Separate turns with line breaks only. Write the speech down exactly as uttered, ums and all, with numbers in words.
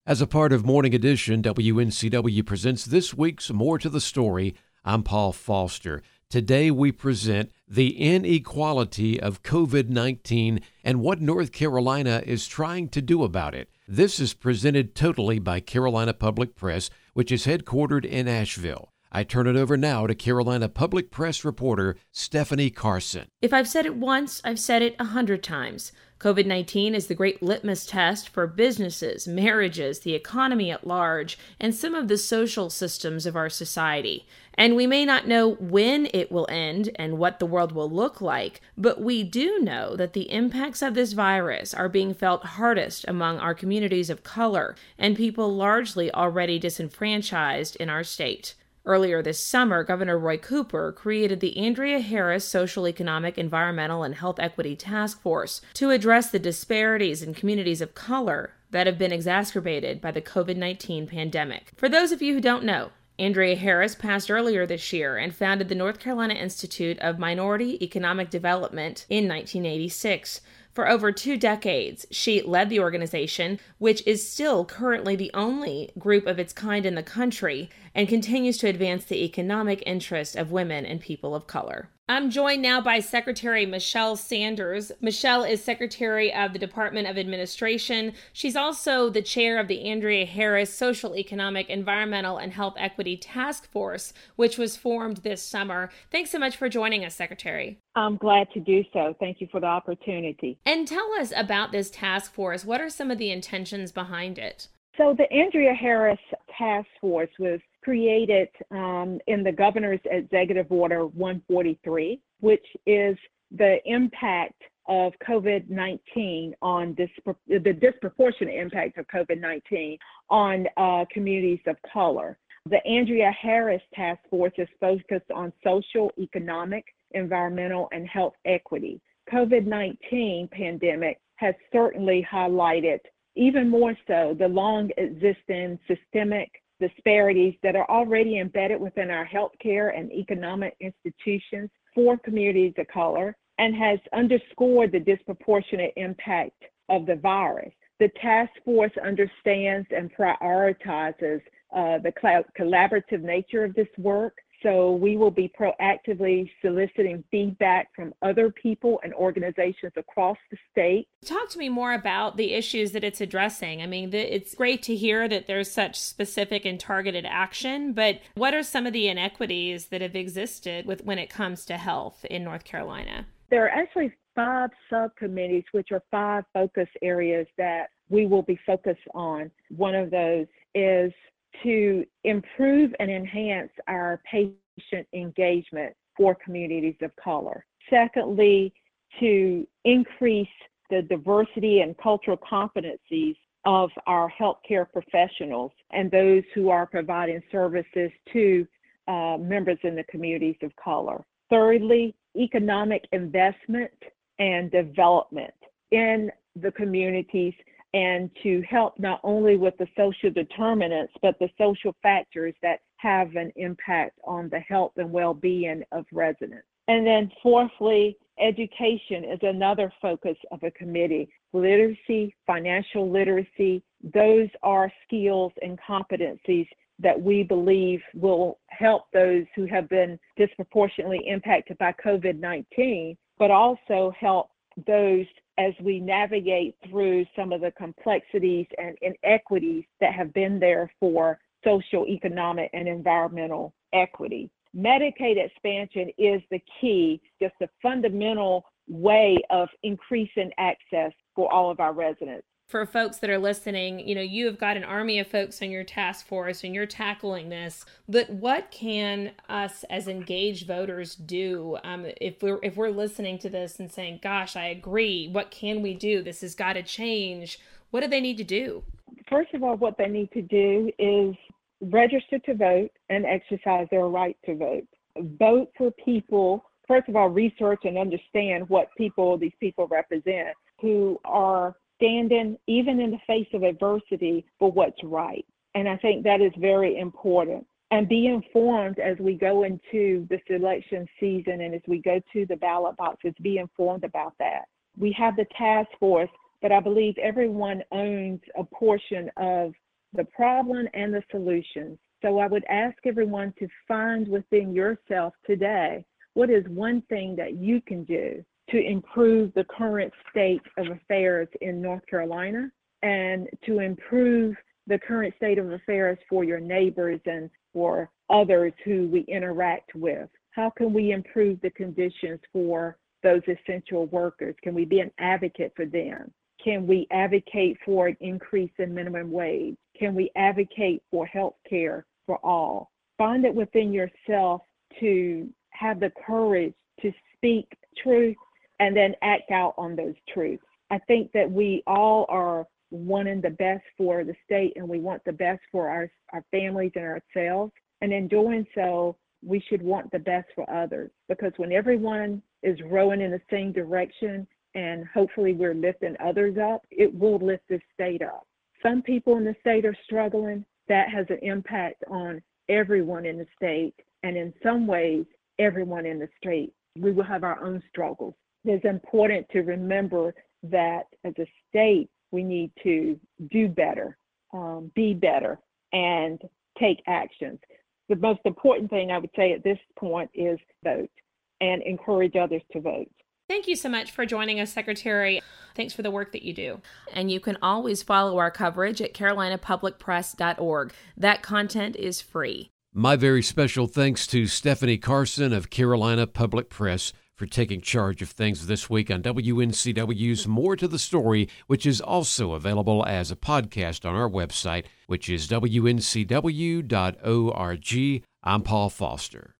As a part of Morning Edition, W N C W presents this week's More to the Story. I'm Paul Foster. Today we present the inequality of COVID nineteen and what North Carolina is trying to do about it. This is presented totally by Carolina Public Press, which is headquartered in Asheville. I turn it over now to Carolina Public Press reporter Stephanie Carson.
If I've said it once, I've said it a hundred times. COVID nineteen is the great litmus test for businesses, marriages, the economy at large, and some of the social systems of our society. And we may not know when it will end and what the world will look like, but we do know that the impacts of this virus are being felt hardest among our communities of color and people largely already disenfranchised in our state. Earlier this summer, Governor Roy Cooper created the Andrea Harris Social, Economic, Environmental, and Health Equity Task Force to address the disparities in communities of color that have been exacerbated by the COVID nineteen pandemic. For those of you who don't know, Andrea Harris passed earlier this year and founded the North Carolina Institute of Minority Economic Development in nineteen eighty-six. For over two decades, she led the organization, which is still currently the only group of its kind in the country, and continues to advance the economic interest of women and people of color. I'm joined now by Secretary Michelle Sanders. Michelle is Secretary of the Department of Administration. She's also the chair of the Andrea Harris Social, Economic, Environmental, and Health Equity Task Force, which was formed this summer. Thanks so much for joining us, Secretary.
I'm glad to do so. Thank you for the opportunity.
And tell us about this task force. What are some of the intentions behind it?
So the Andrea Harris Task Force was created um, in the Governor's Executive Order one forty-three, which is the impact of COVID nineteen on dispro- the disproportionate impact of COVID nineteen on uh, communities of color. The Andrea Harris Task Force is focused on social, economic, environmental, and health equity. COVID nineteen pandemic has certainly highlighted even more so the long existing systemic disparities that are already embedded within our healthcare and economic institutions for communities of color, and has underscored the disproportionate impact of the virus. The task force understands and prioritizes uh, the cl- collaborative nature of this work. So we will be proactively soliciting feedback from other people and organizations across the state.
Talk to me more about the issues that it's addressing. I mean, it's great to hear that there's such specific and targeted action, but what are some of the inequities that have existed with when it comes to health in North Carolina?
There are actually five subcommittees, which are five focus areas that we will be focused on. One of those is to improve and enhance our patient engagement for communities of color. Secondly, to increase the diversity and cultural competencies of our healthcare professionals and those who are providing services to uh, members in the communities of color. Thirdly, economic investment and development in the communities, and to help not only with the social determinants, but the social factors that have an impact on the health and well-being of residents. And then fourthly, education is another focus of a committee. Literacy, financial literacy, those are skills and competencies that we believe will help those who have been disproportionately impacted by COVID nineteen, but also help those as we navigate through some of the complexities and inequities that have been there for social, economic, and environmental equity. Medicaid expansion is the key, just a fundamental way of increasing access for all of our residents.
For folks that are listening, you know, you have got an army of folks on your task force and you're tackling this, but what can us as engaged voters do um, if we're if we're listening to this and saying, gosh, I agree, what can we do? This has got to change. What do they need to do?
First of all, what they need to do is register to vote and exercise their right to vote. Vote for people, first of all, research and understand what people these people represent who are standing, even in the face of adversity, for what's right. And I think that is very important. And be informed as we go into this election season and as we go to the ballot boxes, be informed about that. We have the task force, but I believe everyone owns a portion of the problem and the solutions. So I would ask everyone to find within yourself today, what is one thing that you can do to improve the current state of affairs in North Carolina and to improve the current state of affairs for your neighbors and for others who we interact with? How can we improve the conditions for those essential workers? Can we be an advocate for them? Can we advocate for an increase in minimum wage? Can we advocate for health care for all? Find it within yourself to have the courage to speak truth and then act out on those truths. I think that we all are wanting the best for the state, and we want the best for our, our families and ourselves. And in doing so, we should want the best for others, because when everyone is rowing in the same direction and hopefully we're lifting others up, it will lift the state up. Some people in the state are struggling. That has an impact on everyone in the state, and in some ways, everyone in the state. We will have our own struggles. It's important to remember that as a state, we need to do better, um, be better, and take actions. The most important thing I would say at this point is vote and encourage others to vote.
Thank you so much for joining us, Secretary. Thanks for the work that you do. And you can always follow our coverage at carolina public press dot org. That content is free.
My very special thanks to Stephanie Carson of Carolina Public Press for taking charge of things this week on W N C W's More to the Story, which is also available as a podcast on our website, which is W N C W dot org. I'm Paul Foster.